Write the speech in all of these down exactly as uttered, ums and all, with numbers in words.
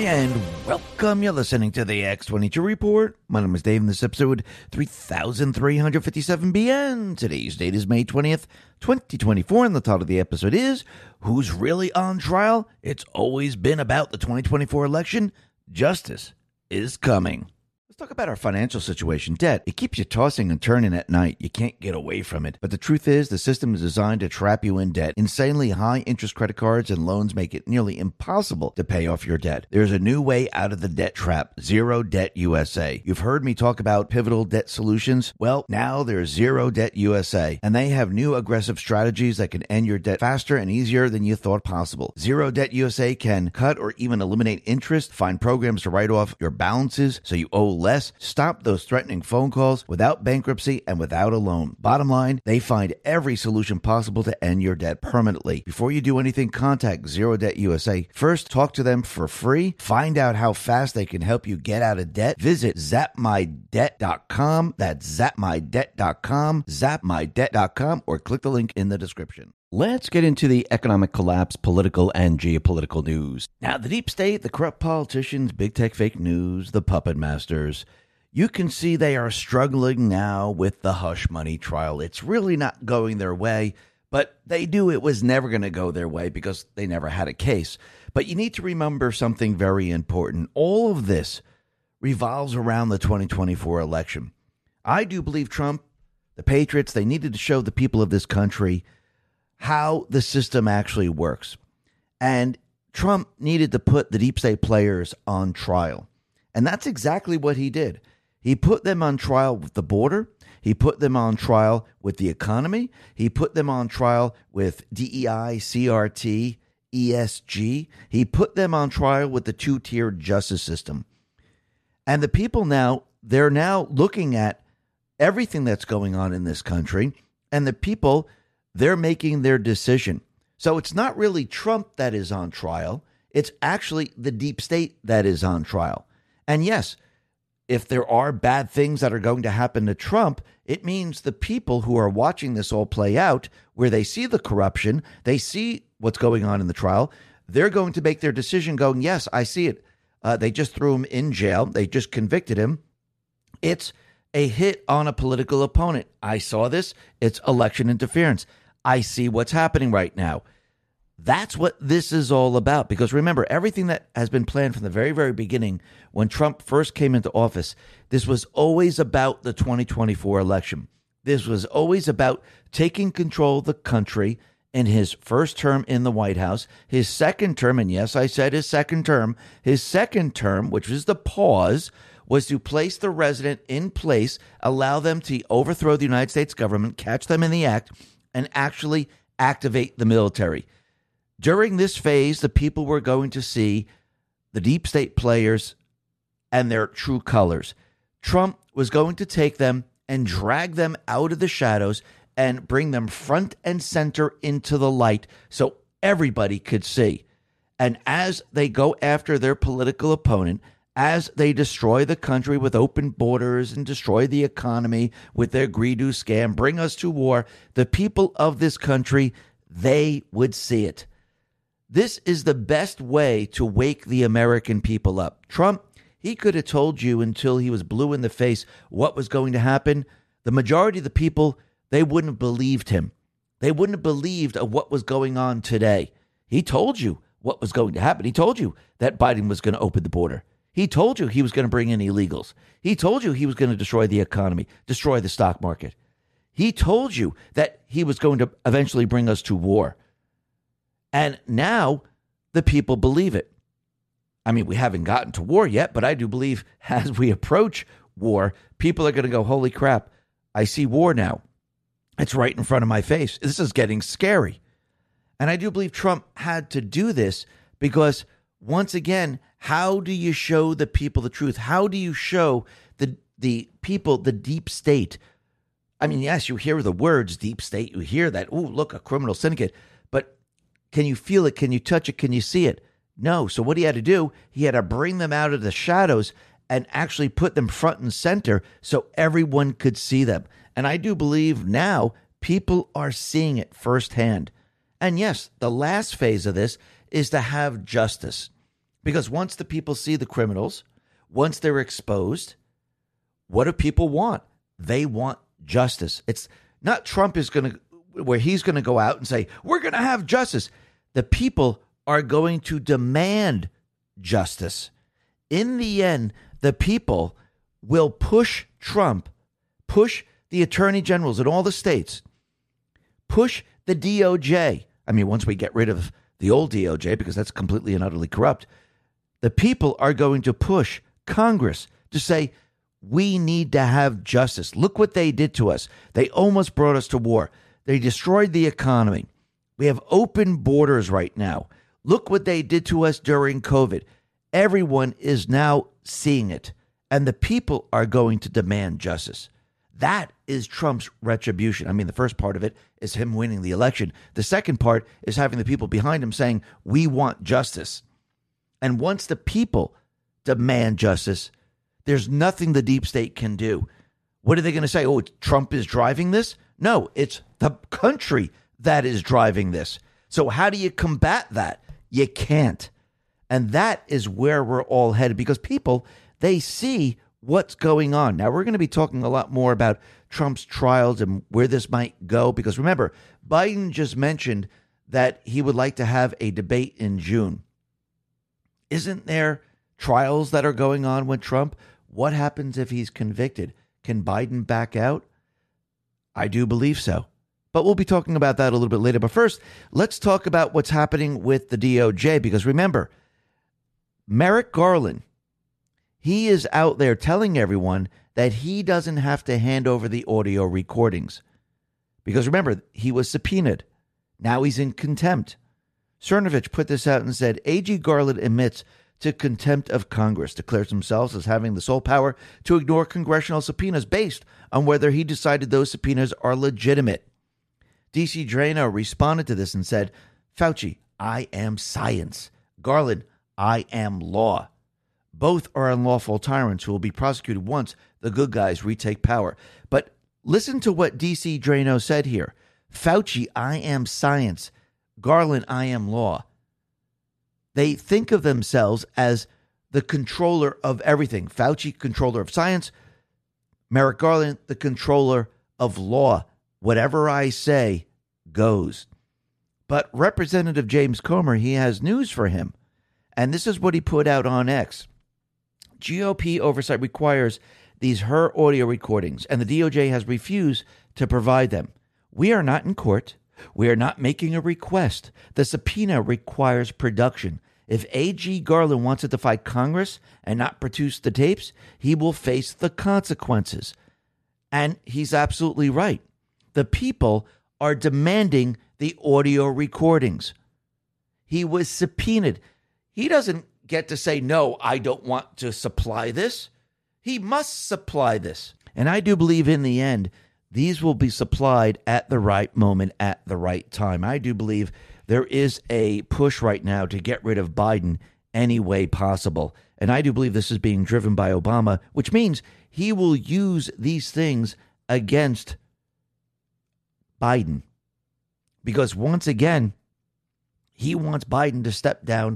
and welcome. You're listening to the X twenty-two Report. My name is Dave, and this episode three thousand three hundred fifty-seven B N. Today's date is May twentieth, twenty twenty-four, and the title of the episode is Who's Really on Trial? It's always been about the twenty twenty-four election. Justice is coming. Let's talk about our financial situation. Debt, it keeps you tossing and turning at night. You can't get away from it. But the truth is, the system is designed to trap you in debt. Insanely high interest credit cards and loans make it nearly impossible to pay off your debt. There's a new way out of the debt trap, Zero Debt U S A. You've heard me talk about Pivotal Debt Solutions. Well, now there's Zero Debt U S A, and they have new aggressive strategies that can end your debt faster and easier than you thought possible. Zero Debt U S A can cut or even eliminate interest, find programs to write off your balances so you owe less, stop those threatening phone calls without bankruptcy and without a loan. Bottom line, they find every solution possible to end your debt permanently. Before you do anything, contact Zero Debt U S A. First, talk to them for free. Find out how fast they can help you get out of debt. Visit zap my debt dot com. That's zap my debt dot com, zap my debt dot com, or click the link in the description. Let's get into the economic collapse, political and geopolitical news. Now, the deep state, the corrupt politicians, big tech fake news, the puppet masters, you can see they are struggling now with the hush money trial. It's really not going their way, but they knew it was never going to go their way because they never had a case. But you need to remember something very important. All of this revolves around the twenty twenty-four election. I do believe Trump, the Patriots, they needed to show the people of this country how the system actually works. And Trump needed to put the deep state players on trial. And that's exactly what he did. He put them on trial with the border. He put them on trial with the economy. He put them on trial with D E I, C R T, E S G. He put them on trial with the two-tiered justice system. And the people now, they're now looking at everything that's going on in this country, and the people, they're making their decision. So it's not really Trump that is on trial. It's actually the deep state that is on trial. And yes, if there are bad things that are going to happen to Trump, it means the people who are watching this all play out, where they see the corruption, they see what's going on in the trial, they're going to make their decision going, yes, I see it. Uh, they just threw him in jail. They just convicted him. It's a hit on a political opponent. I saw this. It's election interference. I see what's happening right now. That's what this is all about. Because remember, everything that has been planned from the very, very beginning, when Trump first came into office, this was always about the twenty twenty-four election. This was always about taking control of the country in his first term in the White House, his second term, and yes, I said his second term, his second term, which was the pause, was to place the resident in place, allow them to overthrow the United States government, catch them in the act, and actually activate the military. During this phase, the people were going to see the deep state players and their true colors. Trump was going to take them and drag them out of the shadows and bring them front and center into the light so everybody could see. And as they go after their political opponent, as they destroy the country with open borders and destroy the economy with their Greedo scam, bring us to war, the people of this country, they would see it. This is the best way to wake the American people up. Trump, he could have told you until he was blue in the face what was going to happen. The majority of the people, they wouldn't have believed him. They wouldn't have believed of what was going on today. He told you what was going to happen. He told you that Biden was going to open the border. He told you he was going to bring in illegals. He told you he was going to destroy the economy, destroy the stock market. He told you that he was going to eventually bring us to war. And now the people believe it. I mean, we haven't gotten to war yet, but I do believe as we approach war, people are going to go, holy crap, I see war now. It's right in front of my face. This is getting scary. And I do believe Trump had to do this because, once again, how do you show the people the truth? How do you show the the people the deep state? I mean, yes, you hear the words deep state. You hear that, oh, look, a criminal syndicate. But can you feel it? Can you touch it? Can you see it? No. So what he had to do, he had to bring them out of the shadows and actually put them front and center so everyone could see them. And I do believe now people are seeing it firsthand. And yes, the last phase of this is to have justice. Because once the people see the criminals, once they're exposed, what do people want? They want justice. It's not Trump is going to, where he's going to go out and say, we're going to have justice. The people are going to demand justice. In the end, the people will push Trump, push the attorney generals in all the states, push the D O J. I mean, once we get rid of the old D O J, because that's completely and utterly corrupt, the people are going to push Congress to say, we need to have justice. Look what they did to us. They almost brought us to war. They destroyed the economy. We have open borders right now. Look what they did to us during COVID. Everyone is now seeing it, and the people are going to demand justice. That is Trump's retribution. I mean, the first part of it is him winning the election. The second part is having the people behind him saying, we want justice. And once the people demand justice, there's nothing the deep state can do. What are they going to say? Oh, Trump is driving this? No, it's the country that is driving this. So how do you combat that? You can't. And that is where we're all headed, because people, they see what's going on. Now, we're going to be talking a lot more about Trump's trials and where this might go, because remember, Biden just mentioned that he would like to have a debate in June. Isn't there trials that are going on with Trump? What happens if he's convicted? Can Biden back out? I do believe so. But we'll be talking about that a little bit later. But first, let's talk about what's happening with the D O J, because remember, Merrick Garland, he is out there telling everyone that he doesn't have to hand over the audio recordings. Because remember, he was subpoenaed. Now he's in contempt. Cernovich put this out and said, A G Garland admits to contempt of Congress, declares himself as having the sole power to ignore congressional subpoenas based on whether he decided those subpoenas are legitimate. D C Drano responded to this and said, Fauci, I am science. Garland, I am law. Both are unlawful tyrants who will be prosecuted once the good guys retake power. But listen to what D C Drano said here. Fauci, I am science. Garland, I am law. They think of themselves as the controller of everything. Fauci, controller of science. Merrick Garland, the controller of law. Whatever I say goes. But Representative James Comer, he has news for him. And this is what he put out on X. G O P oversight requires these her audio recordings, and the D O J has refused to provide them. We are not in court. We are not making a request. The subpoena requires production. If A G Garland wants to defy Congress and not produce the tapes, he will face the consequences. And he's absolutely right. The people are demanding the audio recordings. He was subpoenaed. He doesn't get to say, no, I don't want to supply this. He must supply this. And I do believe in the end, these will be supplied at the right moment, at the right time. I do believe there is a push right now to get rid of Biden any way possible. And I do believe this is being driven by Obama, which means he will use these things against Biden. Because once again, he wants Biden to step down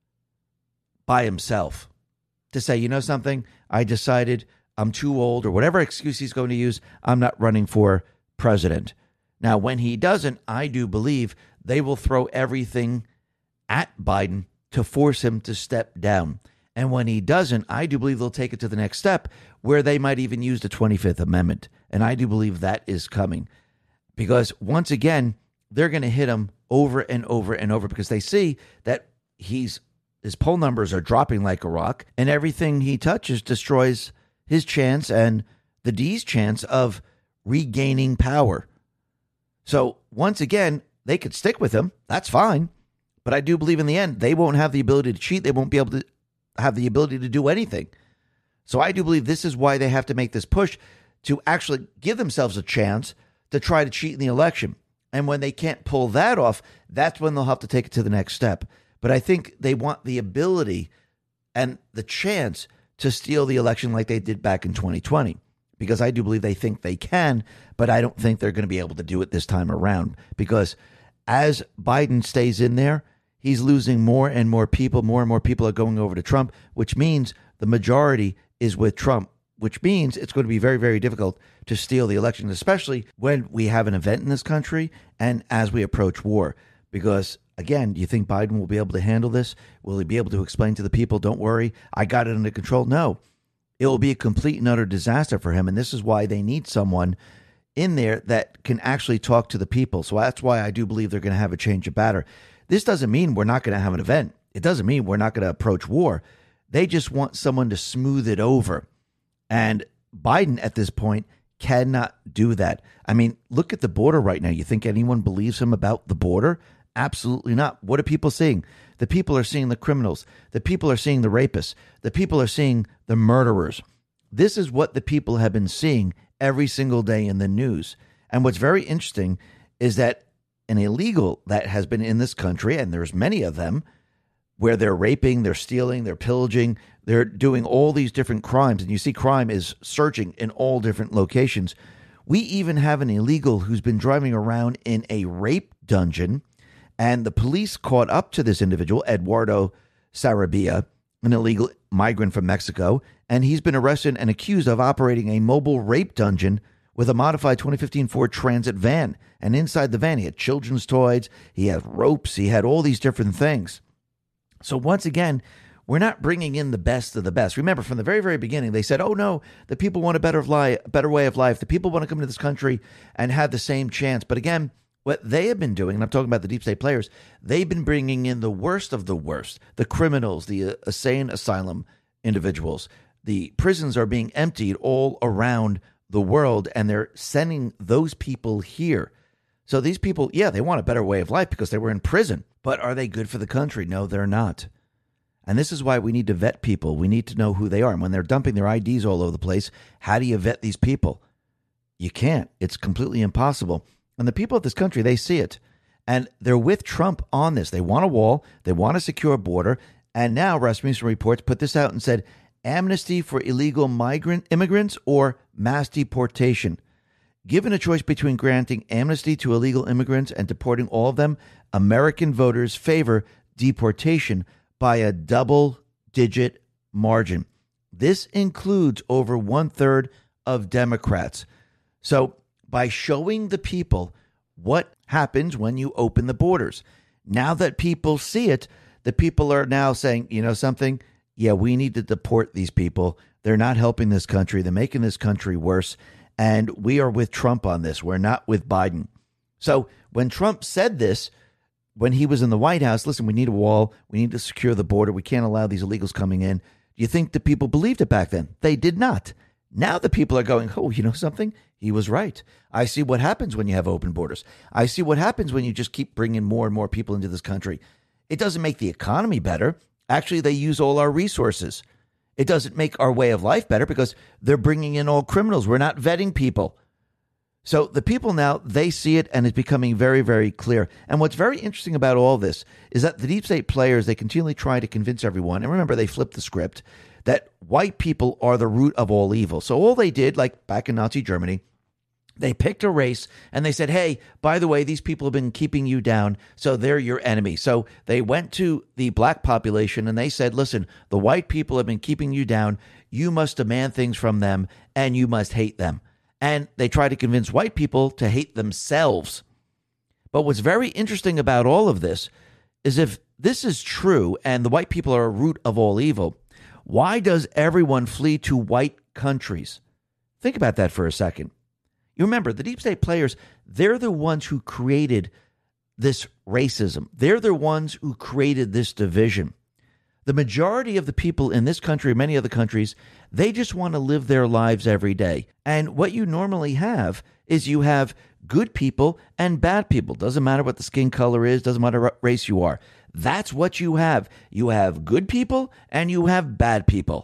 by himself, to say, you know something, I decided I'm too old, or whatever excuse he's going to use, I'm not running for president. Now, when he doesn't, I do believe they will throw everything at Biden to force him to step down. And when he doesn't, I do believe they'll take it to the next step, where they might even use the twenty-fifth Amendment. And I do believe that is coming. Because once again, they're going to hit him over and over and over, because they see that he's his poll numbers are dropping like a rock, and everything he touches destroys his chance and the D's chance of regaining power. So once again, they could stick with him. That's fine. But I do believe in the end, they won't have the ability to cheat. They won't be able to have the ability to do anything. So I do believe this is why they have to make this push to actually give themselves a chance to try to cheat in the election. And when they can't pull that off, that's when they'll have to take it to the next step. But I think they want the ability and the chance to steal the election like they did back in twenty twenty, because I do believe they think they can, but I don't think they're going to be able to do it this time around, because as Biden stays in there, he's losing more and more people. More and more people are going over to Trump, which means the majority is with Trump, which means it's going to be very, very difficult to steal the election, especially when we have an event in this country and as we approach war. Because, again, do you think Biden will be able to handle this? Will he be able to explain to the people, don't worry, I got it under control? No. It will be a complete and utter disaster for him. And this is why they need someone in there that can actually talk to the people. So that's why I do believe they're going to have a change of batter. This doesn't mean we're not going to have an event. It doesn't mean we're not going to approach war. They just want someone to smooth it over. And Biden at this point cannot do that. I mean, look at the border right now. You think anyone believes him about the border? Absolutely not. What are people seeing? The people are seeing the criminals. The people are seeing the rapists. The people are seeing the murderers. This is what the people have been seeing every single day in the news. And what's very interesting is that an illegal that has been in this country, and there's many of them, where they're raping, they're stealing, they're pillaging, they're doing all these different crimes. And you see crime is surging in all different locations. We even have an illegal who's been driving around in a rape dungeon, and the police caught up to this individual, Eduardo Sarabia, an illegal migrant from Mexico, and he's been arrested and accused of operating a mobile rape dungeon with a modified twenty fifteen Ford Transit van. And inside the van, he had children's toys, he had ropes, he had all these different things. So once again, we're not bringing in the best of the best. Remember, from the very, very beginning, they said, oh, no, the people want a better, life, a better way of life. The people want to come into this country and have the same chance. But again, what they have been doing, and I'm talking about the deep state players, they've been bringing in the worst of the worst, the criminals, the uh, insane asylum individuals. The prisons are being emptied all around the world, and they're sending those people here. So these people, yeah, they want a better way of life because they were in prison. But are they good for the country? No, they're not. And this is why we need to vet people. We need to know who they are. And when they're dumping their I Ds all over the place, how do you vet these people? You can't. It's completely impossible. And the people of this country, they see it. And they're with Trump on this. They want a wall. They want a secure border. And now Rasmussen Reports put this out and said, amnesty for illegal migrant immigrants or mass deportation. Given a choice between granting amnesty to illegal immigrants and deporting all of them, American voters favor deportation by a double-digit margin. This includes over one-third of Democrats. So by showing the people what happens when you open the borders, now that people see it, the people are now saying, you know something? Yeah, we need to deport these people. They're not helping this country. They're making this country worse. And we are with Trump on this. We're not with Biden. So when Trump said this, when he was in the White House, listen, we need a wall. We need to secure the border. We can't allow these illegals coming in. Do you think the people believed it back then? They did not. Now the people are going, oh, you know something? He was right. I see what happens when you have open borders. I see what happens when you just keep bringing more and more people into this country. It doesn't make the economy better. Actually, they use all our resources. It doesn't make our way of life better because they're bringing in all criminals. We're not vetting people. So the people now, they see it, and it's becoming very, very clear. And what's very interesting about all this is that the deep state players, they continually try to convince everyone, and remember, they flipped the script, that white people are the root of all evil. So all they did, like back in Nazi Germany, they picked a race and they said, hey, by the way, these people have been keeping you down, so they're your enemy. So they went to the black population and they said, listen, the white people have been keeping you down. You must demand things from them and you must hate them. And they tried to convince white people to hate themselves. But what's very interesting about all of this is if this is true and the white people are a root of all evil, why does everyone flee to white countries? Think about that for a second. You remember, the deep state players, they're the ones who created this racism. They're the ones who created this division. The majority of the people in this country, many other countries, they just want to live their lives every day. And what you normally have is you have good people and bad people. Doesn't matter what the skin color is, doesn't matter what race you are. That's what you have. You have good people and you have bad people.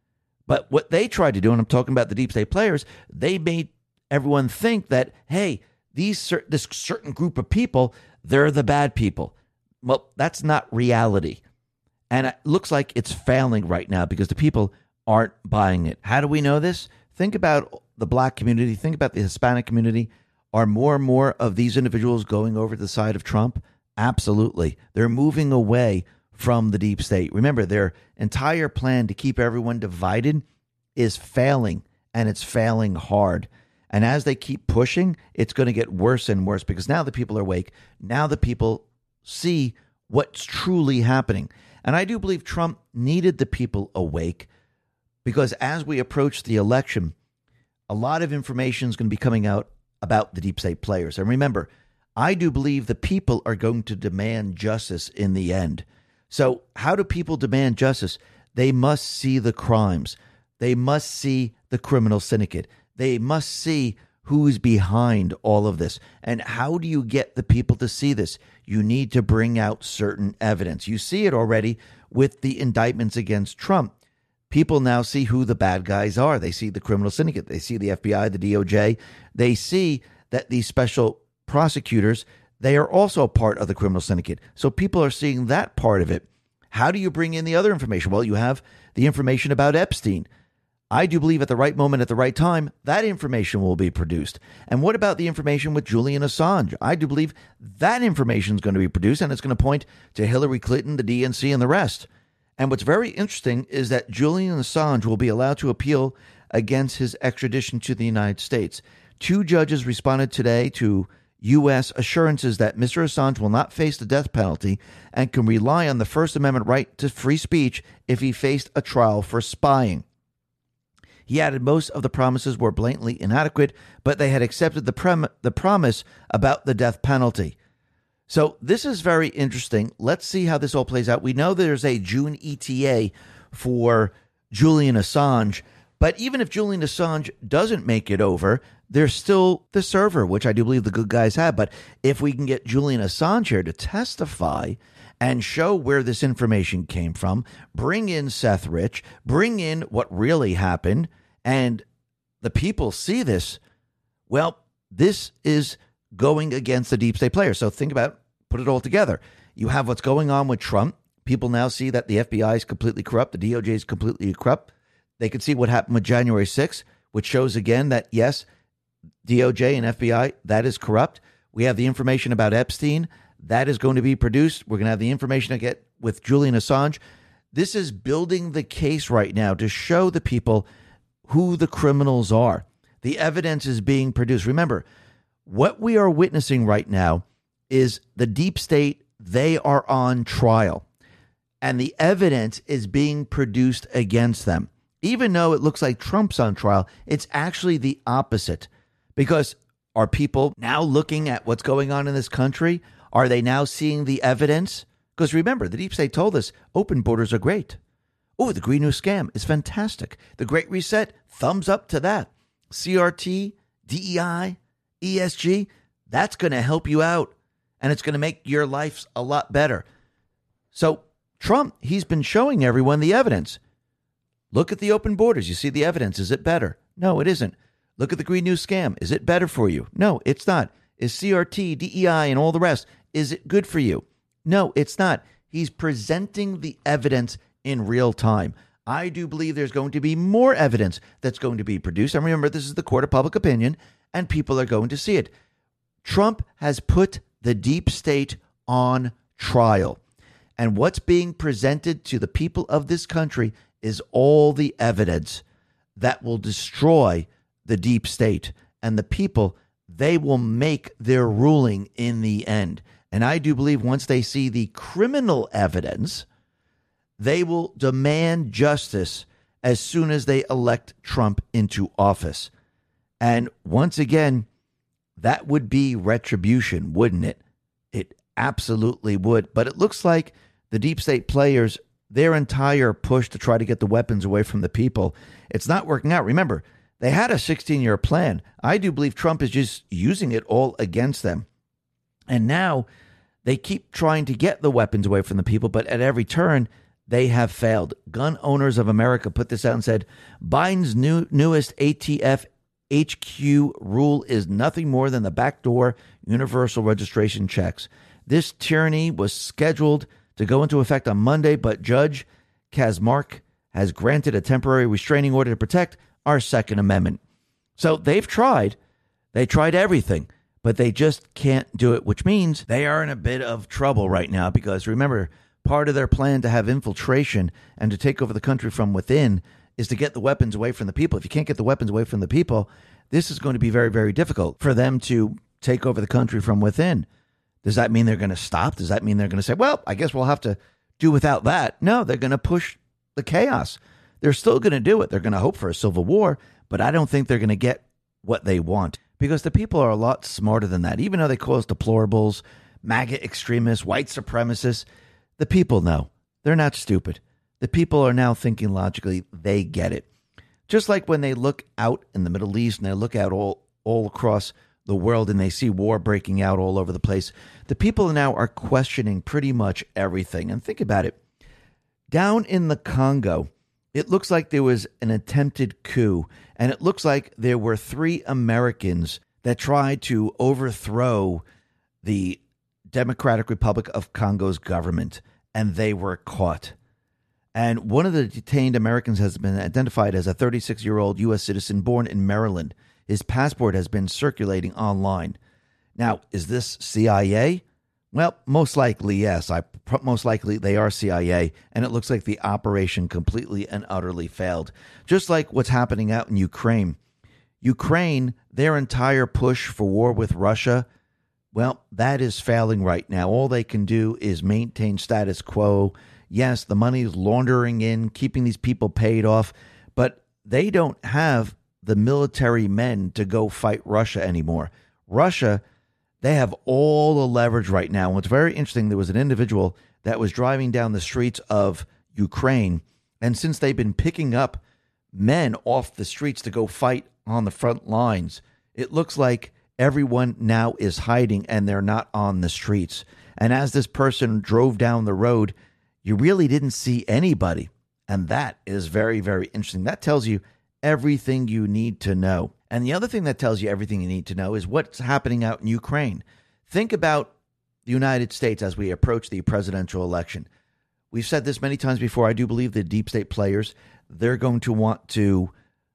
But what they tried to do, and I'm talking about the deep state players, they made everyone think that, hey, these cer- this certain group of people, they're the bad people. Well, that's not reality. And it looks like it's failing right now because the people aren't buying it. How do we know this? Think about the black community. Think about the Hispanic community. Are more and more of these individuals going over to the side of Trump? Absolutely. They're moving away from the deep state. Remember, their entire plan to keep everyone divided is failing, and it's failing hard. And as they keep pushing, it's going to get worse and worse because now the people are awake. Now the people see what's truly happening. And I do believe Trump needed the people awake because as we approach the election, a lot of information is going to be coming out about the deep state players. And remember, I do believe the people are going to demand justice in the end. So how do people demand justice? They must see the crimes. They must see the criminal syndicate. They must see who's behind all of this. And how do you get the people to see this? You need to bring out certain evidence. You see it already with the indictments against Trump. People now see who the bad guys are. They see the criminal syndicate. They see the F B I, the D O J. They see that these special prosecutors, they are also part of the criminal syndicate. So people are seeing that part of it. How do you bring in the other information? Well, you have the information about Epstein. I do believe at the right moment, at the right time, that information will be produced. And what about the information with Julian Assange? I do believe that information is going to be produced, and it's going to point to Hillary Clinton, the D N C, and the rest. And what's very interesting is that Julian Assange will be allowed to appeal against his extradition to the United States. Two judges responded today to U S assurances that Mister Assange will not face the death penalty and can rely on the First Amendment right to free speech if he faced a trial for spying. He added most of the promises were blatantly inadequate, but they had accepted the, prem- the promise about the death penalty. So this is very interesting. Let's see how this all plays out. We know there's a June E T A for Julian Assange, but even if Julian Assange doesn't make it over, there's still the server, which I do believe the good guys have. But if we can get Julian Assange here to testify and show where this information came from, bring in Seth Rich, bring in what really happened, and the people see this, well, this is going against the deep state players. So think about, put it all together. You have what's going on with Trump. People now see that the F B I is completely corrupt. The D O J is completely corrupt. They can see what happened with January sixth, which shows again that, yes, D O J and F B I, that is corrupt. We have the information about Epstein. That is going to be produced. We're going to have the information to get with Julian Assange. This is building the case right now to show the people who the criminals are. The evidence is being produced. Remember, what we are witnessing right now is the deep state. They are on trial, and the evidence is being produced against them. Even though it looks like Trump's on trial, it's actually the opposite. Because are people now looking at what's going on in this country? Are they now seeing the evidence? Because remember, the deep state told us open borders are great. Oh, the Green New Scam is fantastic. The Great Reset, thumbs up to that. C R T, D E I, E S G, that's going to help you out. And it's going to make your life a lot better. So Trump, he's been showing everyone the evidence. Look at the open borders. You see the evidence. Is it better? No, it isn't. Look at the Green New Scam. Is it better for you? No, it's not. Is C R T, D E I, and all the rest, is it good for you? No, it's not. He's presenting the evidence in real time. I do believe there's going to be more evidence that's going to be produced. And remember, this is the court of public opinion, and people are going to see it. Trump has put the deep state on trial. And what's being presented to the people of this country is all the evidence that will destroy the deep state. And the people, they will make their ruling in the end. And I do believe once they see the criminal evidence, they will demand justice as soon as they elect Trump into office. And once again, that would be retribution, wouldn't it? It absolutely would. But it looks like the deep state players, their entire push to try to get the weapons away from the people, it's not working out. Remember, they had a sixteen-year plan. I do believe Trump is just using it all against them. And now they keep trying to get the weapons away from the people, but at every turn, they have failed. Gun Owners of America put this out and said, Biden's new newest A T F H Q rule is nothing more than the backdoor universal registration checks. This tyranny was scheduled to go into effect on Monday, but Judge Kaczmarek has granted a temporary restraining order to protect our Second Amendment. So they've tried. They tried everything, but they just can't do it, which means they are in a bit of trouble right now because remember, part of their plan to have infiltration and to take over the country from within is to get the weapons away from the people. If you can't get the weapons away from the people, this is going to be very, very difficult for them to take over the country from within. Does that mean they're going to stop? Does that mean they're going to say, well, I guess we'll have to do without that? No, they're going to push the chaos. They're still going to do it. They're going to hope for a civil war, but I don't think they're going to get what they want because the people are a lot smarter than that. Even though they call us deplorables, MAGA extremists, white supremacists, the people know. They're not stupid. The people are now thinking logically. They get it. Just like when they look out in the Middle East and they look out all, all across the world and they see war breaking out all over the place, the people now are questioning pretty much everything. And think about it. Down in the Congo, it looks like there was an attempted coup, and it looks like there were three Americans that tried to overthrow the Democratic Republic of Congo's government, and they were caught. And one of the detained Americans has been identified as a thirty-six-year-old U S citizen born in Maryland. His passport has been circulating online. Now, is this C I A? Well, most likely, yes. I most likely they are C I A, and it looks like the operation completely and utterly failed. Just like what's happening out in Ukraine. Ukraine, their entire push for war with Russia, well, that is failing right now. All they can do is maintain status quo. Yes, the money is laundering in, keeping these people paid off, but they don't have the military men to go fight Russia anymore. Russia, they have all the leverage right now. What's very interesting, there was an individual that was driving down the streets of Ukraine, and since they've been picking up men off the streets to go fight on the front lines, it looks like everyone now is hiding and they're not on the streets. And as this person drove down the road, you really didn't see anybody. And that is very, very interesting. That tells you everything you need to know. And the other thing that tells you everything you need to know is what's happening out in Ukraine. Think about the United States as we approach the presidential election. We've said this many times before. I do believe the deep state players, they're going to want to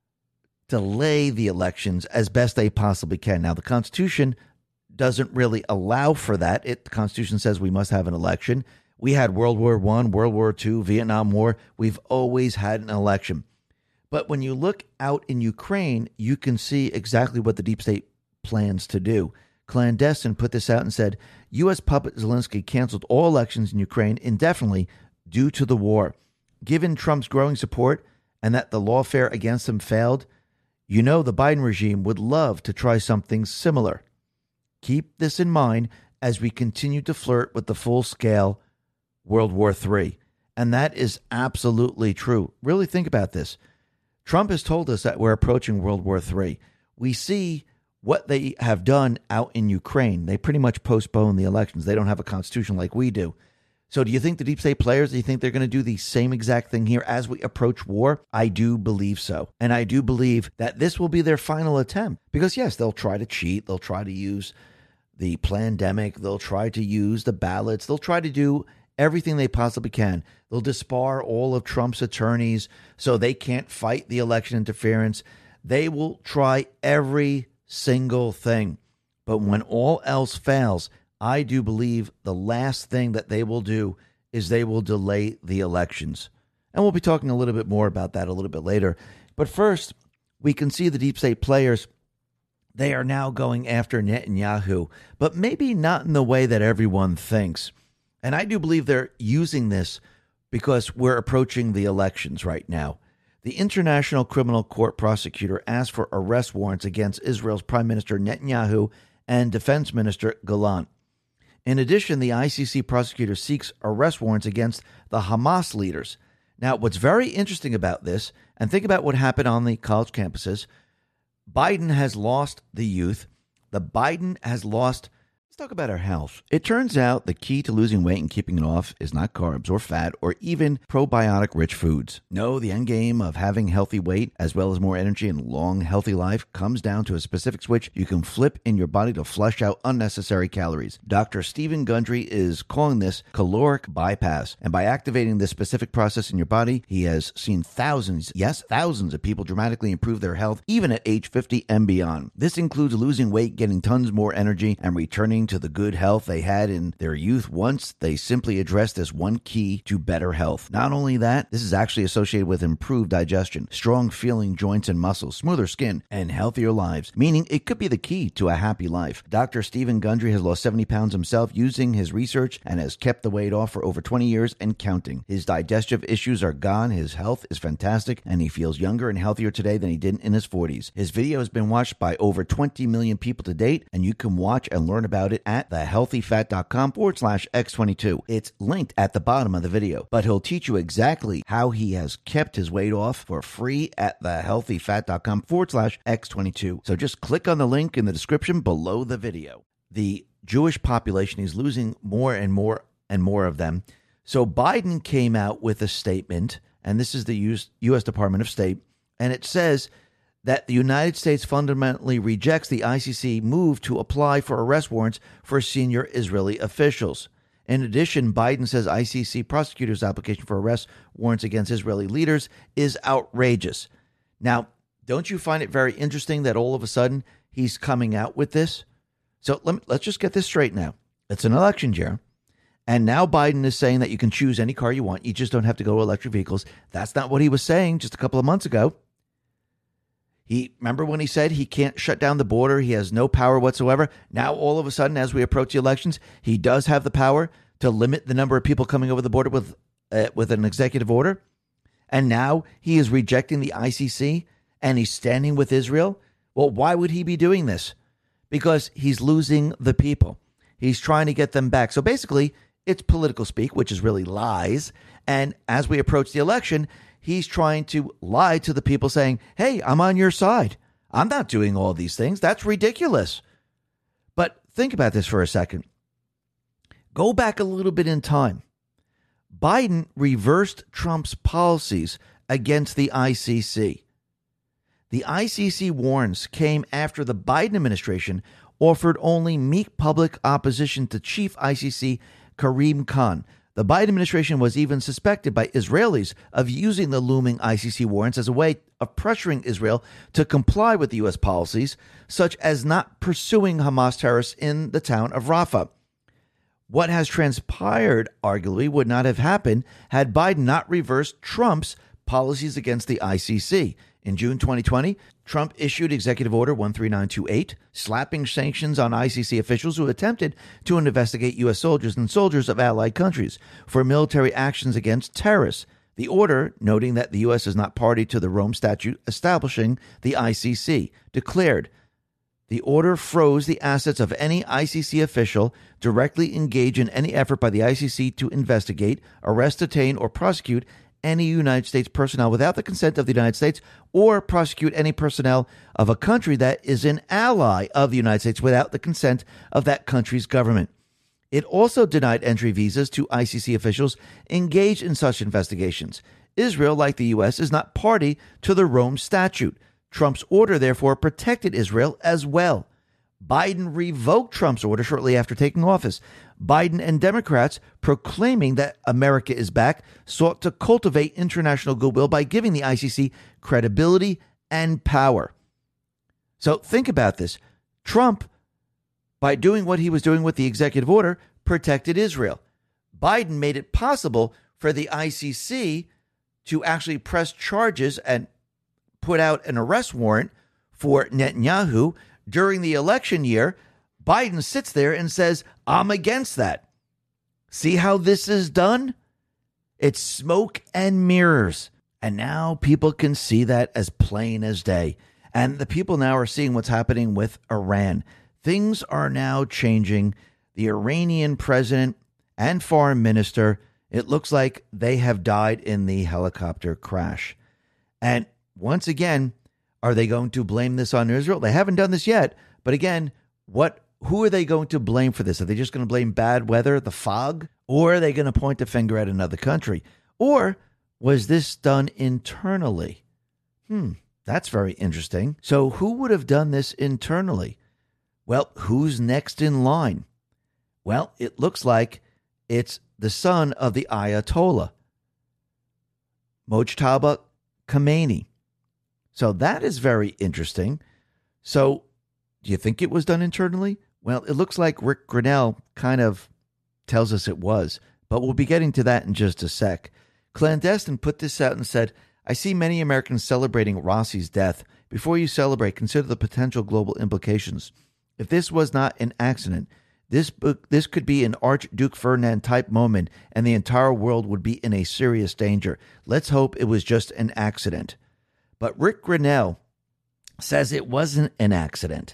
delay the elections as best they possibly can. Now, the Constitution doesn't really allow for that. It, the Constitution says we must have an election. We had World War One, World War Two, Vietnam War. We've always had an election. But when you look out in Ukraine, you can see exactly what the deep state plans to do. Clandestine put this out and said, U S puppet Zelensky canceled all elections in Ukraine indefinitely due to the war. Given Trump's growing support and that the lawfare against him failed, you know the Biden regime would love to try something similar. Keep this in mind as we continue to flirt with the full-scale World War Three. And that is absolutely true. Really think about this. Trump has told us that we're approaching World War Three. We see what they have done out in Ukraine. They pretty much postponed the elections. They don't have a constitution like we do. So do you think the deep state players, do you think they're going to do the same exact thing here as we approach war? I do believe so. And I do believe that this will be their final attempt. Because, yes, they'll try to cheat. They'll try to use the pandemic. They'll try to use the ballots. They'll try to do everything they possibly can. They'll disbar all of Trump's attorneys so they can't fight the election interference. They will try every single thing. But when all else fails, I do believe the last thing that they will do is they will delay the elections. And we'll be talking a little bit more about that a little bit later. But first, we can see the deep state players, they are now going after Netanyahu, but maybe not in the way that everyone thinks. And I do believe they're using this because we're approaching the elections right now. The International Criminal Court prosecutor asked for arrest warrants against Israel's Prime Minister Netanyahu and Defense Minister Gallant. In addition, the I C C prosecutor seeks arrest warrants against the Hamas leaders. Now, what's very interesting about this, and think about what happened on the college campuses, Biden has lost the youth. The Biden has lost talk about our health. It turns out the key to losing weight and keeping it off is not carbs or fat or even probiotic-rich foods. No, the end game of having healthy weight as well as more energy and long, healthy life comes down to a specific switch you can flip in your body to flush out unnecessary calories. Doctor Stephen Gundry is calling this caloric bypass, and by activating this specific process in your body, he has seen thousands, yes, thousands of people dramatically improve their health even at age fifty and beyond. This includes losing weight, getting tons more energy, and returning to the good health they had in their youth once they simply addressed this one key to better health. Not only that, this is actually associated with improved digestion, strong feeling joints and muscles, smoother skin, and healthier lives, meaning it could be the key to a happy life. Doctor Stephen Gundry has lost seventy pounds himself using his research and has kept the weight off for over twenty years and counting. His digestive issues are gone, his health is fantastic, and he feels younger and healthier today than he did in his forties. His video has been watched by over twenty million people to date, and you can watch and learn about it at thehealthyfat.com forward slash X22. It's linked at the bottom of the video, but he'll teach you exactly how he has kept his weight off for free at thehealthyfat.com forward slash X22. So just click on the link in the description below the video. The Jewish population is losing more and more and more of them. So Biden came out with a statement, and this is the U S Department of State, and it says that the United States fundamentally rejects the I C C move to apply for arrest warrants for senior Israeli officials. In addition, Biden says I C C prosecutors' application for arrest warrants against Israeli leaders is outrageous. Now, don't you find it very interesting that all of a sudden he's coming out with this? So let me, let's just get this straight now. It's an election year, and now Biden is saying that you can choose any car you want. You just don't have to go to electric vehicles. That's not what he was saying just a couple of months ago. He remember when he said he can't shut down the border, he has no power whatsoever. Now, all of a sudden, as we approach the elections, he does have the power to limit the number of people coming over the border with uh, with an executive order. And now he is rejecting the I C C and he's standing with Israel. Well, why would he be doing this? Because he's losing the people. He's trying to get them back. So basically, it's political speak, which is really lies. And as we approach the election, he's trying to lie to the people saying, hey, I'm on your side. I'm not doing all these things. That's ridiculous. But think about this for a second. Go back a little bit in time. Biden reversed Trump's policies against the I C C. The I C C warrants came after the Biden administration offered only meek public opposition to Chief I C C Karim Khan. The Biden administration was even suspected by Israelis of using the looming I C C warrants as a way of pressuring Israel to comply with the U S policies, such as not pursuing Hamas terrorists in the town of Rafah. What has transpired, arguably, would not have happened had Biden not reversed Trump's policies against the I C C. In June twenty twenty, Trump issued Executive Order one three nine two eight, slapping sanctions on I C C officials who attempted to investigate U S soldiers and soldiers of allied countries for military actions against terrorists. The order, noting that the U S is not party to the Rome Statute establishing the I C C, declared, the order froze the assets of any I C C official directly engaged in any effort by the I C C to investigate, arrest, detain, or prosecute any United States personnel without the consent of the United States, or prosecute any personnel of a country that is an ally of the United States without the consent of that country's government. It also denied entry visas to I C C officials engaged in such investigations. Israel, like the U S, is not party to the Rome Statute. Trump's order, therefore, protected Israel as well. Biden revoked Trump's order shortly after taking office. Biden and Democrats, proclaiming that America is back, sought to cultivate international goodwill by giving the I C C credibility and power. So think about this. Trump, by doing what he was doing with the executive order, protected Israel. Biden made it possible for the I C C to actually press charges and put out an arrest warrant for Netanyahu during the election year. Biden sits there and says, I'm against that. See how this is done? It's smoke and mirrors. And now people can see that as plain as day. And the people now are seeing what's happening with Iran. Things are now changing. The Iranian president and foreign minister, it looks like they have died in the helicopter crash. And once again, are they going to blame this on Israel? They haven't done this yet. But again, what who are they going to blame for this? Are they just going to blame bad weather, the fog? Or are they going to point the finger at another country? Or was this done internally? Hmm, that's very interesting. So who would have done this internally? Well, who's next in line? Well, it looks like it's the son of the Ayatollah, Mojtaba Khomeini. So that is very interesting. So do you think it was done internally? Well, it looks like Rick Grenell kind of tells us it was, but we'll be getting to that in just a sec. Clandestine put this out and said, I see many Americans celebrating Rossi's death. Before you celebrate, consider the potential global implications. If this was not an accident, this book, this could be an Archduke Ferdinand type moment, and the entire world would be in a serious danger. Let's hope it was just an accident. But Rick Grenell says it wasn't an accident.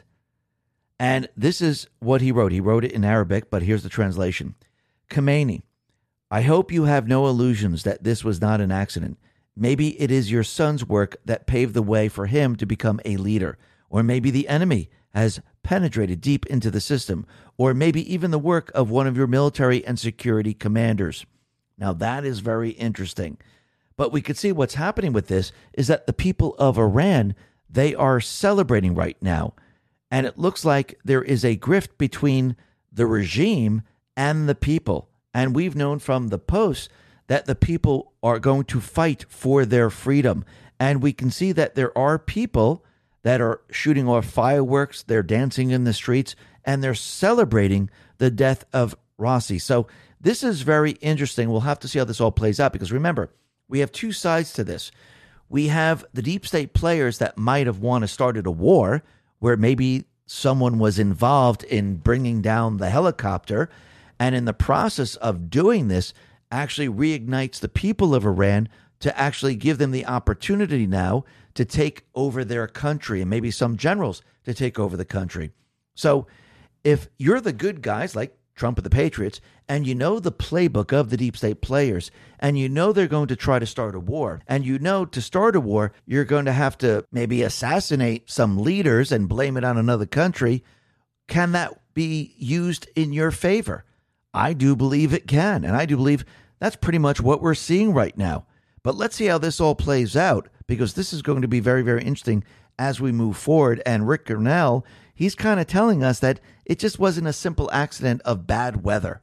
And this is what he wrote. He wrote it in Arabic, but here's the translation. Khomeini, I hope you have no illusions that this was not an accident. Maybe it is your son's work that paved the way for him to become a leader. Or maybe the enemy has penetrated deep into the system. Or maybe even the work of one of your military and security commanders. Now that is very interesting. But we could see what's happening with this is that the people of Iran, they are celebrating right now. And it looks like there is a grift between the regime and the people. And we've known from the Post that the people are going to fight for their freedom. And we can see that there are people that are shooting off fireworks, they're dancing in the streets, and they're celebrating the death of Rossi. So this is very interesting. We'll have to see how this all plays out, because remember, we have two sides to this. We have the deep state players that might have wanted to started a war where maybe someone was involved in bringing down the helicopter, and in the process of doing this, actually reignites the people of Iran to actually give them the opportunity now to take over their country, and maybe some generals to take over the country. So if you're the good guys like Trump and the Patriots, and you know the playbook of the deep state players, and you know they're going to try to start a war, and you know to start a war, you're going to have to maybe assassinate some leaders and blame it on another country, can that be used in your favor? I do believe it can, and I do believe that's pretty much what we're seeing right now. But let's see how this all plays out, because this is going to be very, very interesting as we move forward. And Rick Grenell, he's kind of telling us that it just wasn't a simple accident of bad weather.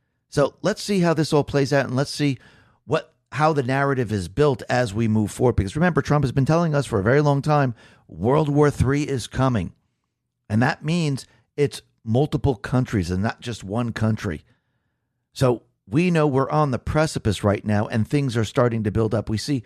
So let's see how this all plays out, and let's see what how the narrative is built as we move forward. Because remember, Trump has been telling us for a very long time, World War Three is coming. And that means it's multiple countries and not just one country. So we know we're on the precipice right now, and things are starting to build up. We see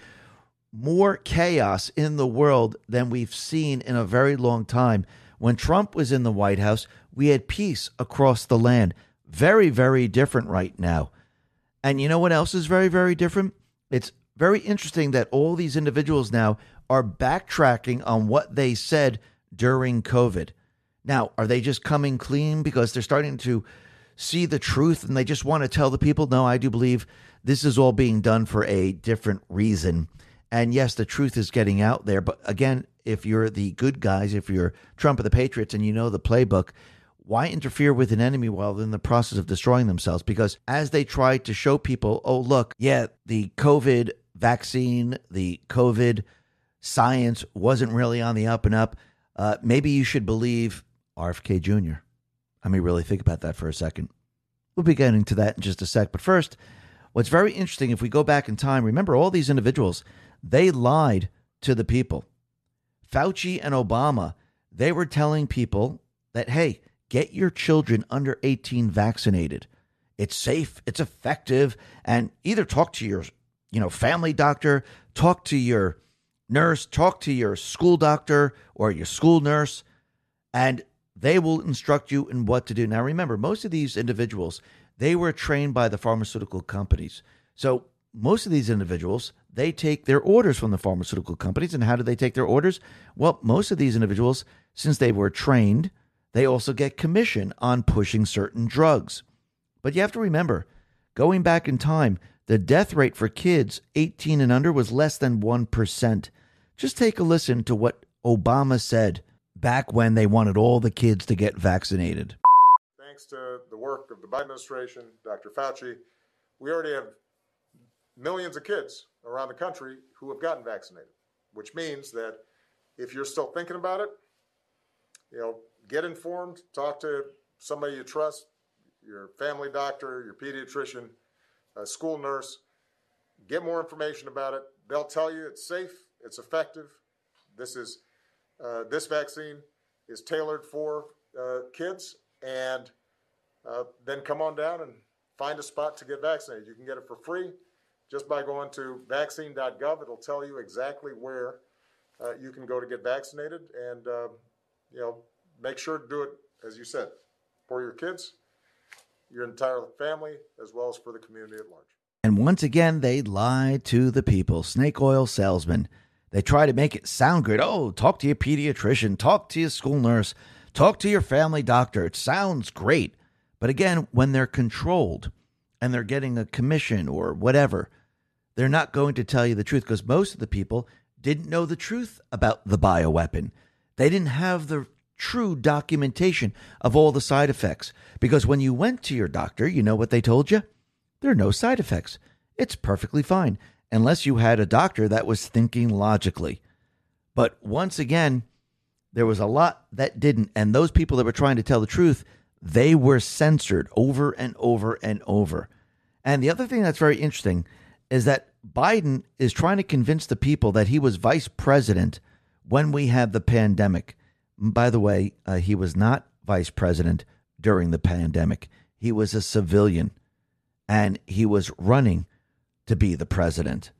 more chaos in the world than we've seen in a very long time. When Trump was in the White House, we had peace across the land. Very, very different right now. And you know what else is very, very different? It's very interesting that all these individuals now are backtracking on what they said during COVID. Now, are they just coming clean because they're starting to see the truth and they just want to tell the people? No, I do believe this is all being done for a different reason. And yes, the truth is getting out there. But again, if you're the good guys, if you're Trump or the Patriots and you know the playbook, why interfere with an enemy while they're in the process of destroying themselves? Because as they try to show people, oh, look, yeah, the COVID vaccine, the COVID science wasn't really on the up and up. Uh, maybe you should believe R F K Junior I mean, really think about that for a second. We'll be getting to that in just a sec. But first, what's very interesting, if we go back in time, remember all these individuals, they lied to the people. Fauci and Obama, they were telling people that, hey, get your children under eighteen vaccinated. It's safe, it's effective, and either talk to your, you know, family doctor, talk to your nurse, talk to your school doctor or your school nurse, and they will instruct you in what to do. Now, remember, most of these individuals, they were trained by the pharmaceutical companies. So most of these individuals, they take their orders from the pharmaceutical companies. And how do they take their orders? Well, most of these individuals, since they were trained, they also get commission on pushing certain drugs. But you have to remember, going back in time, the death rate for kids eighteen and under was less than one percent. Just take a listen to what Obama said back when they wanted all the kids to get vaccinated. thanks to the work of the Biden administration, Doctor Fauci, we already have millions of kids around the country who have gotten vaccinated, which means that if you're still thinking about it, you know, get informed, talk to somebody you trust, your family doctor, your pediatrician, a school nurse, get more information about it. They'll tell you it's safe, it's effective. This is uh, this vaccine is tailored for uh, kids, and uh, then come on down and find a spot to get vaccinated. You can get it for free just by going to vaccine dot gov. It'll tell you exactly where uh, you can go to get vaccinated, and uh, you know, make sure to do it, as you said, for your kids, your entire family, as well as for the community at large. And once again, they lie to the people. Snake oil salesmen. They try to make it sound good. Oh, talk to your pediatrician, talk to your school nurse, talk to your family doctor. It sounds great. But again, when they're controlled and they're getting a commission or whatever, they're not going to tell you the truth, because most of the people didn't know the truth about the bioweapon. They didn't have the true documentation of all the side effects, because when you went to your doctor, you know what they told you? There are no side effects. It's perfectly fine, unless you had a doctor that was thinking logically. But once again, there was a lot that didn't, and those people that were trying to tell the truth, they were censored over and over and over. And the other thing that's very interesting is that Biden is trying to convince the people that he was vice president when we had the pandemic. By the way, uh, he was not vice president during the pandemic. He was a civilian, and he was running to be the president.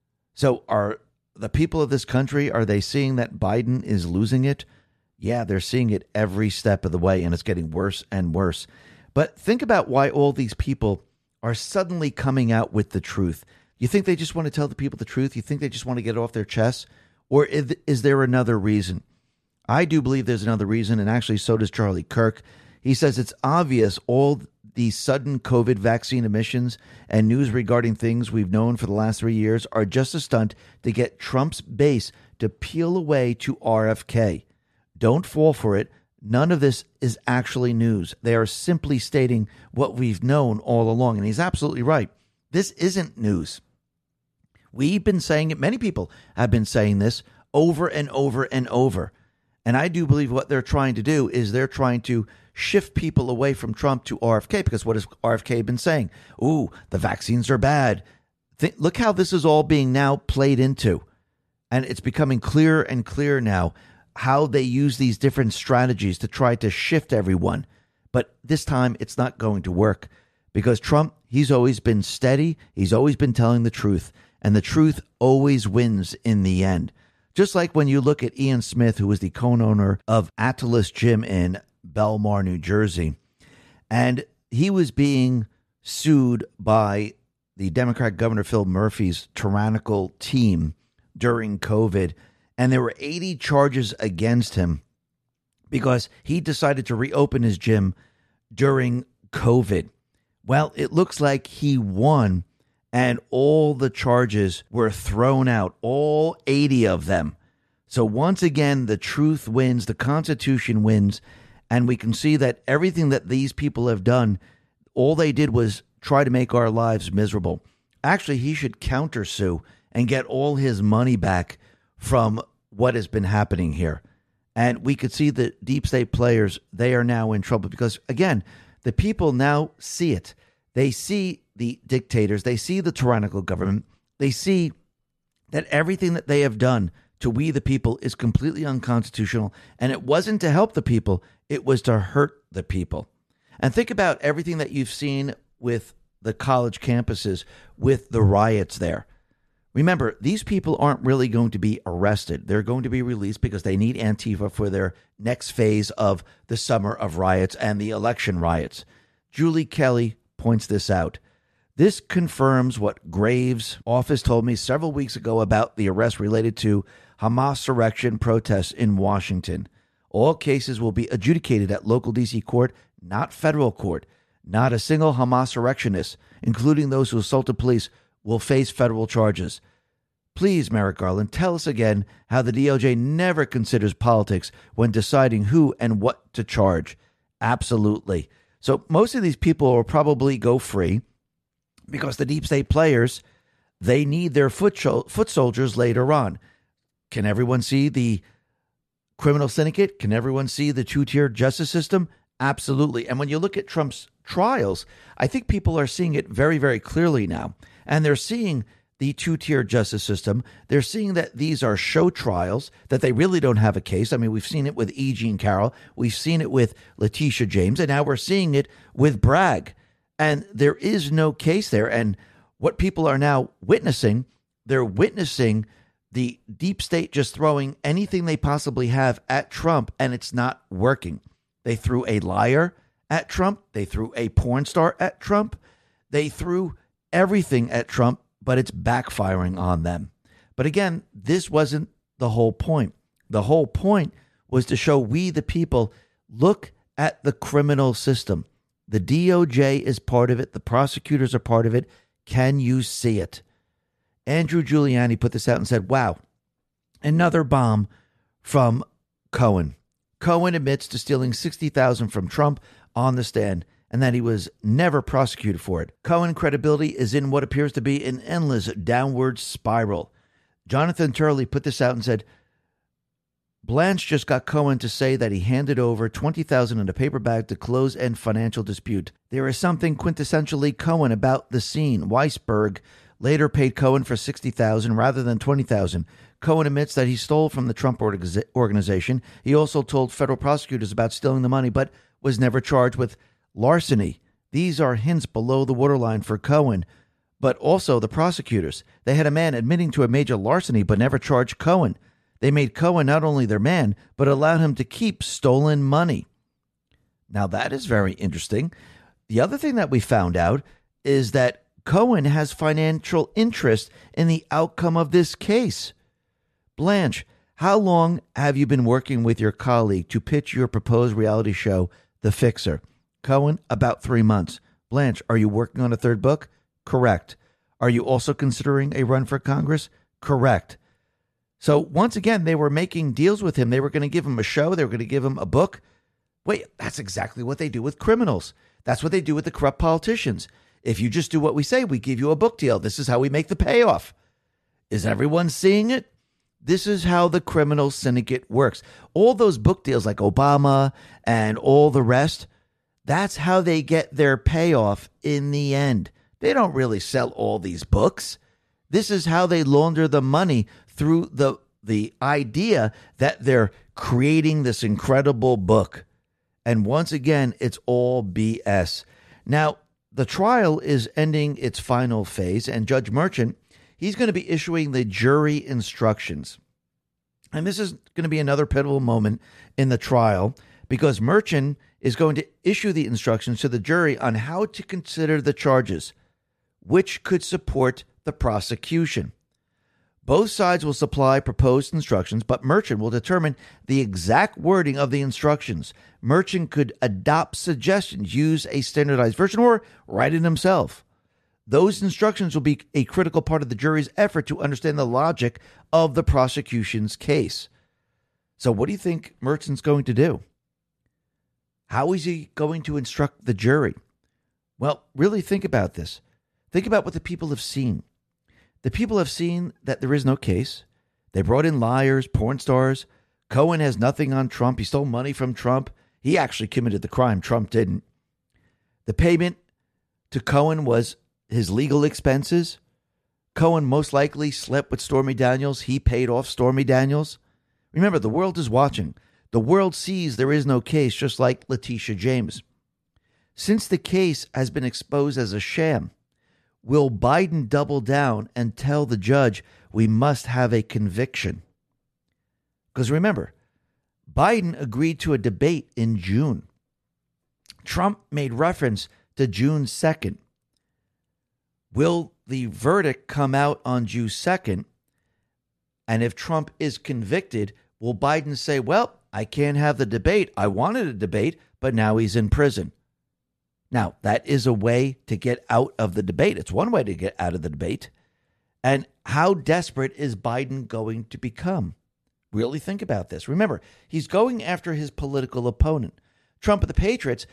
So are the people of this country, are they seeing that Biden is losing it? Yeah, they're seeing it every step of the way, and it's getting worse and worse. But think about why all these people are suddenly coming out with the truth. You think they just want to tell the people the truth? You think they just want to get it off their chests? Or is, is there another reason? I do believe there's another reason, and actually so does Charlie Kirk. He says it's obvious all these sudden COVID vaccine emissions and news regarding things we've known for the last three years are just a stunt to get Trump's base to peel away to R F K. Don't fall for it. None of this is actually news. They are simply stating what we've known all along. And he's absolutely right. This isn't news. We've been saying it. Many people have been saying this over and over and over. And I do believe what they're trying to do is they're trying to shift people away from Trump to R F K, because what has R F K been saying? Ooh, the vaccines are bad. Th- look how this is all being now played into. And it's becoming clearer and clearer now how they use these different strategies to try to shift everyone. But this time it's not going to work, because Trump, he's always been steady. He's always been telling the truth, and the truth always wins in the end. Just like when you look at Ian Smith, who was the co-owner of Atlas Gym in Belmar, New Jersey, and he was being sued by the Democrat Governor Phil Murphy's tyrannical team during COVID, and there were eighty charges against him because he decided to reopen his gym during COVID. Well, it looks like he won, and all the charges were thrown out, all eighty of them. So once again, the truth wins, the Constitution wins, and we can see that everything that these people have done, all they did was try to make our lives miserable. Actually, he should countersue and get all his money back from what has been happening here. And we could see the deep state players, they are now in trouble because, again, the people now see it. They see the dictators. They see the tyrannical government. They see that everything that they have done to we the people is completely unconstitutional. And it wasn't to help the people. It was to hurt the people. And think about everything that you've seen with the college campuses, with the riots there. Remember, these people aren't really going to be arrested. They're going to be released because they need Antifa for their next phase of the summer of riots and the election riots. Julie Kelly points this out. This confirms what Graves' office told me several weeks ago about the arrest related to Hamas insurrection protests in Washington. All cases will be adjudicated at local D C court, not federal court. Not a single Hamas insurrectionist, including those who assaulted police, will face federal charges. Please, Merrick Garland, tell us again how the D O J never considers politics when deciding who and what to charge. Absolutely. So most of these people will probably go free because the deep state players, they need their foot, sho- foot soldiers later on. Can everyone see the criminal syndicate? Can everyone see the two-tier justice system? Absolutely. And when you look at Trump's trials, I think people are seeing it very, very clearly now. And they're seeing the two-tier justice system. They're seeing that these are show trials, that they really don't have a case. I mean, we've seen it with E. Jean Carroll. We've seen it with Letitia James. And now we're seeing it with Bragg. And there is no case there. And what people are now witnessing, they're witnessing the deep state just throwing anything they possibly have at Trump, and it's not working. They threw a liar at Trump. They threw a porn star at Trump. They threw everything at Trump, but it's backfiring on them. But again, this wasn't the whole point. The whole point was to show we, the people, look at the criminal system. The D O J is part of it. The prosecutors are part of it. Can you see it? Andrew Giuliani put this out and said, wow, another bomb from Cohen. Cohen admits to stealing sixty thousand dollars from Trump on the stand and that he was never prosecuted for it. Cohen credibility is in what appears to be an endless downward spiral. Jonathan Turley put this out and said, Blanche just got Cohen to say that he handed over twenty thousand dollars in a paper bag to close end financial dispute. There is something quintessentially Cohen about the scene. Weisberg later paid Cohen for sixty thousand dollars rather than twenty thousand dollars. Cohen admits that he stole from the Trump organization. He also told federal prosecutors about stealing the money, but was never charged with larceny. These are hints below the waterline for Cohen, but also the prosecutors. They had a man admitting to a major larceny, but never charged Cohen. They made Cohen not only their man, but allowed him to keep stolen money. Now, that is very interesting. The other thing that we found out is that Cohen has financial interest in the outcome of this case. Blanche, how long have you been working with your colleague to pitch your proposed reality show, The Fixer? Cohen, about three months. Blanche, are you working on a third book? Correct. Are you also considering a run for Congress? Correct. So once again, they were making deals with him. They were going to give him a show. They were going to give him a book. Wait, that's exactly what they do with criminals. That's what they do with the corrupt politicians. If you just do what we say, we give you a book deal. This is how we make the payoff. Is everyone seeing it? This is how the criminal syndicate works. All those book deals like Obama and all the rest, that's how they get their payoff in the end. They don't really sell all these books. This is how they launder the money through the, the idea that they're creating this incredible book. And once again, it's all B S. Now, the trial is ending its final phase, and Judge Merchant, he's going to be issuing the jury instructions. And this is going to be another pivotal moment in the trial because Merchant is going to issue the instructions to the jury on how to consider the charges, which could support the prosecution. Both sides will supply proposed instructions, but Merchant will determine the exact wording of the instructions. Merchant could adopt suggestions, use a standardized version, or write it himself. Those instructions will be a critical part of the jury's effort to understand the logic of the prosecution's case. So what do you think Merchant's going to do? How is he going to instruct the jury? Well, really think about this. Think about what the people have seen. The people have seen that there is no case. They brought in liars, porn stars. Cohen has nothing on Trump. He stole money from Trump. He actually committed the crime. Trump didn't. The payment to Cohen was his legal expenses. Cohen most likely slept with Stormy Daniels. He paid off Stormy Daniels. Remember, the world is watching. The world sees there is no case, just like Letitia James. Since the case has been exposed as a sham, will Biden double down and tell the judge we must have a conviction? Because remember, Biden agreed to a debate in June. Trump made reference to June second. Will the verdict come out on June second? And if Trump is convicted, will Biden say, well, I can't have the debate. I wanted a debate, but now he's in prison. Now, that is a way to get out of the debate. It's one way to get out of the debate. And how desperate is Biden going to become? Really think about this. Remember, he's going after his political opponent. Trump and the Patriots,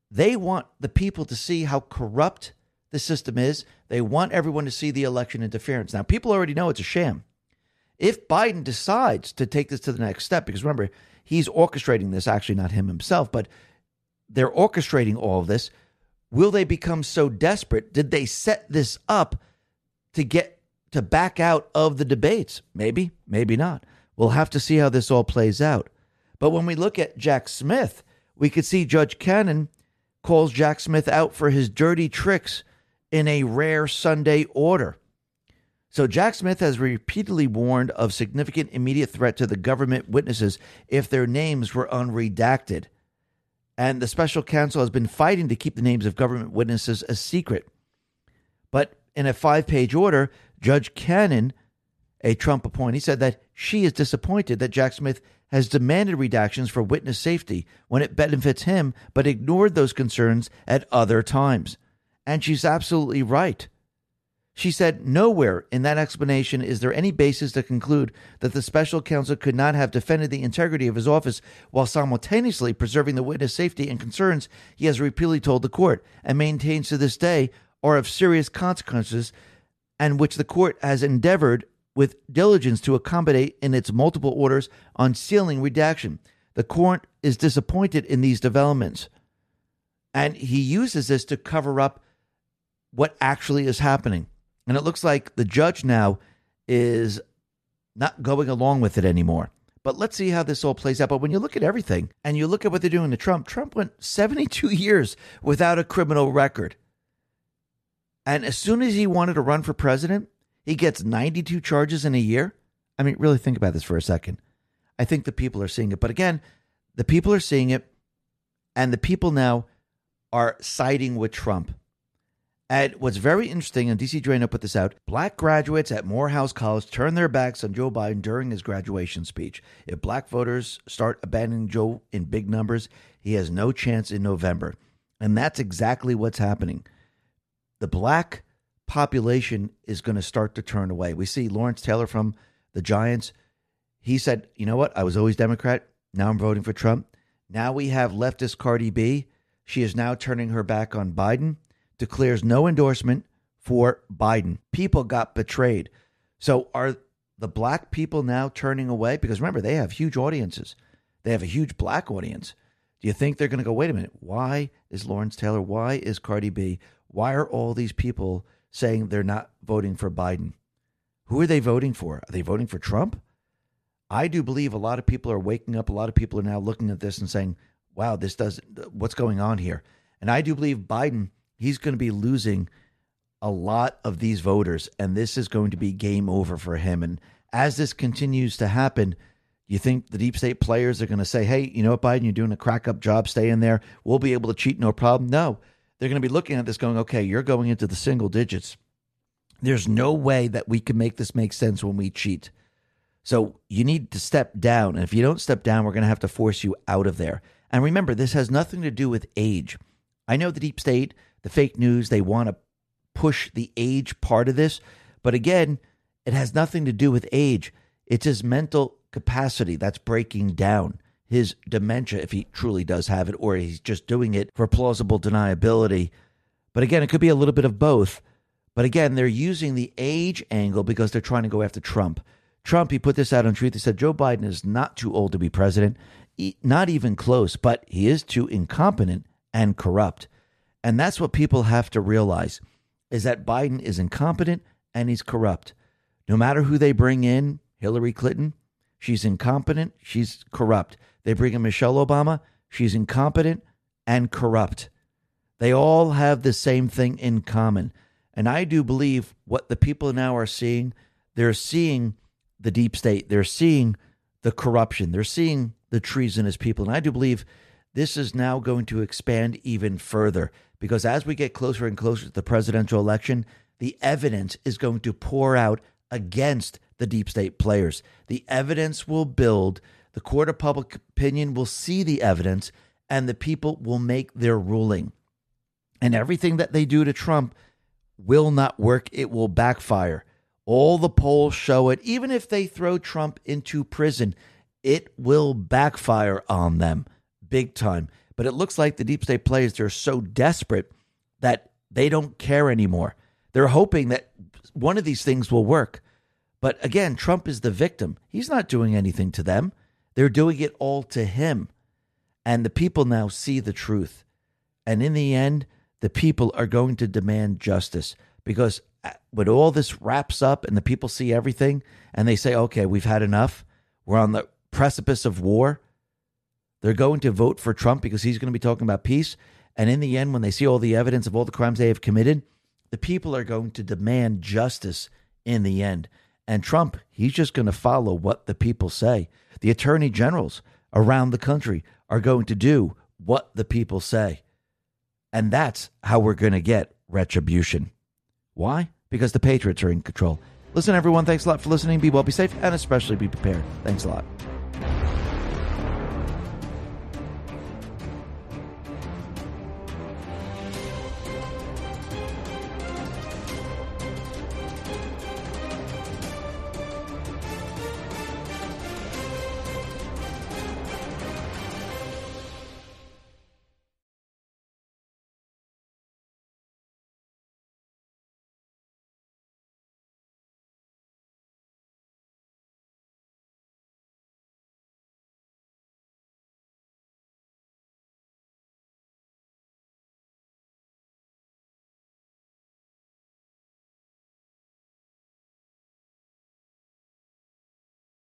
They want the people to see how corrupt the system is. They want everyone to see the election interference. Now, people already know it's a sham. If Biden decides to take this to the next step, because remember, he's orchestrating this, actually not him himself, but they're orchestrating all of this. Will they become so desperate? Did they set this up to get to back out of the debates? Maybe, maybe not. We'll have to see how this all plays out. But when we look at Jack Smith, we could see Judge Cannon calls Jack Smith out for his dirty tricks in a rare Sunday order. So Jack Smith has repeatedly warned of significant immediate threat to the government witnesses if their names were unredacted. And the special counsel has been fighting to keep the names of government witnesses a secret. But in a five-page order, Judge Cannon, a Trump appointee, said that she is disappointed that Jack Smith has demanded redactions for witness safety when it benefits him, but ignored those concerns at other times. And she's absolutely right. She said, nowhere in that explanation is there any basis to conclude that the special counsel could not have defended the integrity of his office while simultaneously preserving the witness safety and concerns he has repeatedly told the court and maintains to this day are of serious consequences, and which the court has endeavored with diligence to accommodate in its multiple orders on sealing redaction. The court is disappointed in these developments. And he uses this to cover up what actually is happening. And it looks like the judge now is not going along with it anymore. But let's see how this all plays out. But when you look at everything and you look at what they're doing to Trump, Trump went seventy-two years without a criminal record. And as soon as he wanted to run for president, he gets ninety-two charges in a year. I mean, really think about this for a second. I think the people are seeing it. But again, the people are seeing it, and the people now are siding with Trump. And what's very interesting, and D C Drano put this out, black graduates at Morehouse College turned their backs on Joe Biden during his graduation speech. If black voters start abandoning Joe in big numbers, he has no chance in November. And that's exactly what's happening. The black population is going to start to turn away. We see Lawrence Taylor from the Giants. He said, you know what? I was always Democrat. Now I'm voting for Trump. Now we have leftist Cardi B. She is now turning her back on Biden. Declares no endorsement for Biden. People got betrayed. So are the black people now turning away? Because remember, they have huge audiences. They have a huge black audience. Do you think they're going to go, wait a minute, why is Lawrence Taylor? Why is Cardi B? Why are all these people saying they're not voting for Biden? Who are they voting for? Are they voting for Trump? I do believe a lot of people are waking up. A lot of people are now looking at this and saying, wow, this doesn't, what's going on here? And I do believe Biden, he's going to be losing a lot of these voters, and this is going to be game over for him. And as this continues to happen, you think the deep state players are going to say, hey, you know what, Biden, you're doing a crack up job, stay in there. We'll be able to cheat, no problem. No, they're going to be looking at this going, okay, you're going into the single digits. There's no way that we can make this make sense when we cheat. So you need to step down. And if you don't step down, we're going to have to force you out of there. And remember, this has nothing to do with age. I know the deep state, the fake news, they want to push the age part of this. But again, it has nothing to do with age. It's his mental capacity that's breaking down, his dementia, if he truly does have it, or he's just doing it for plausible deniability. But again, it could be a little bit of both. But again, they're using the age angle because they're trying to go after Trump. Trump, he put this out on Truth. He said, Joe Biden is not too old to be president, not even close, but he is too incompetent and corrupt. And that's what people have to realize, is that Biden is incompetent and he's corrupt. No matter who they bring in, Hillary Clinton, she's incompetent, she's corrupt. They bring in Michelle Obama, she's incompetent and corrupt. They all have the same thing in common. And I do believe what the people now are seeing, they're seeing the deep state, they're seeing the corruption, they're seeing the treasonous people. And I do believe this is now going to expand even further. Because as we get closer and closer to the presidential election, the evidence is going to pour out against the deep state players. The evidence will build. The court of public opinion will see the evidence, and the people will make their ruling. And everything that they do to Trump will not work. It will backfire. All the polls show it. Even if they throw Trump into prison, it will backfire on them big time. But it looks like the deep state players, they're so desperate that they don't care anymore. They're hoping that one of these things will work. But again, Trump is the victim. He's not doing anything to them. They're doing it all to him. And the people now see the truth. And in the end, the people are going to demand justice, because when all this wraps up and the people see everything and they say, okay, we've had enough, we're on the precipice of war, they're going to vote for Trump because he's going to be talking about peace. And in the end, when they see all the evidence of all the crimes they have committed, the people are going to demand justice in the end. And Trump, he's just going to follow what the people say. The attorney generals around the country are going to do what the people say. And that's how we're going to get retribution. Why? Because the patriots are in control. Listen, everyone, thanks a lot for listening. Be well, be safe, and especially be prepared. Thanks a lot.